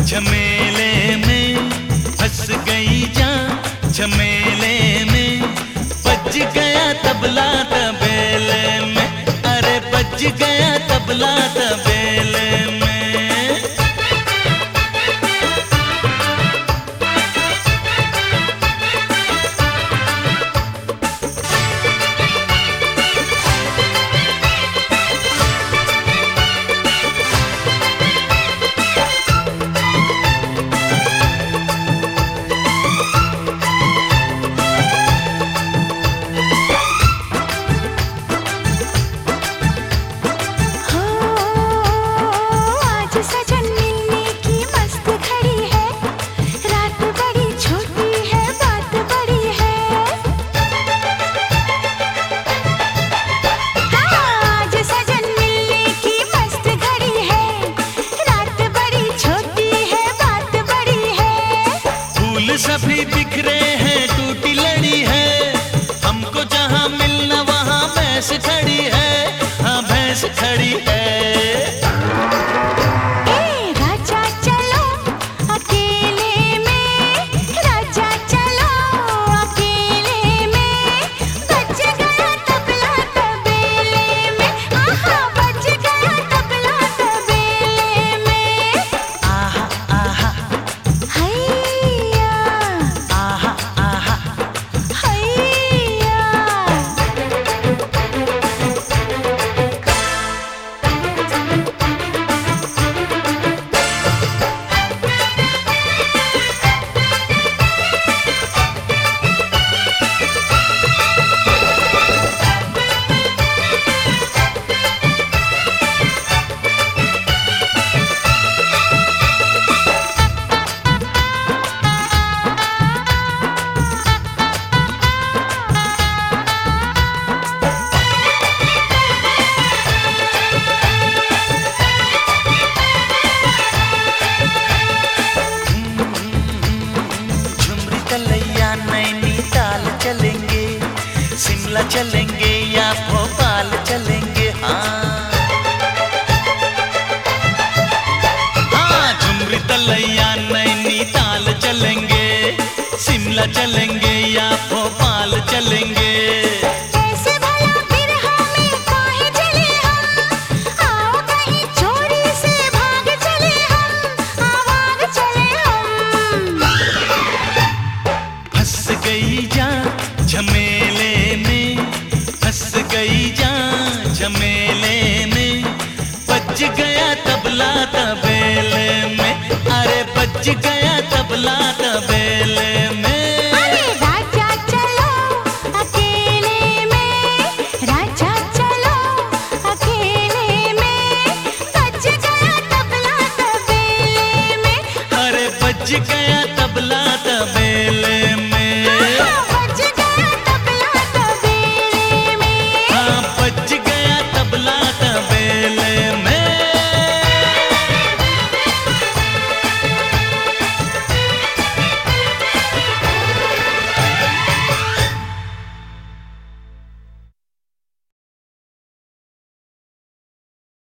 झमेले में फंस गई जान, झमेले में बज गया तबला तबेले में, अरे बज गया तबला तबेले में। सभी बिखरे हैं, टूटी लड़ी है, हमको जहाँ मिलना वहाँ भैंस खड़ी है, हाँ भैंस खड़ी है। राजा चलो अकेले में, राजा चलो अकेले में, बज गया तबला तबेले में, आहा बज गया तबला तबेले में। आहा आहा हैया आहा आहा हैया। नैनीताल चलेंगे, शिमला चलेंगे या भोपाल चलेंगे, हाँ हाँ झुमरी तलैया नैनीताल चलेंगे, शिमला चलेंगे या भोपाल चलेंगे। ऐसे भला फिर हमें काहे चले हम, आओ कहीं चोरी से भाग चले हम, भाग चले हम। फंस गई जान झमेले में, फंस गई जान झमेले में, बज गया तबला तबेले में, अरे बज गया तबला तबेले में। अरे राजा चलो अकेले में, राजा चलो अकेले में, बज गया तबला तबेले में, अरे बज गया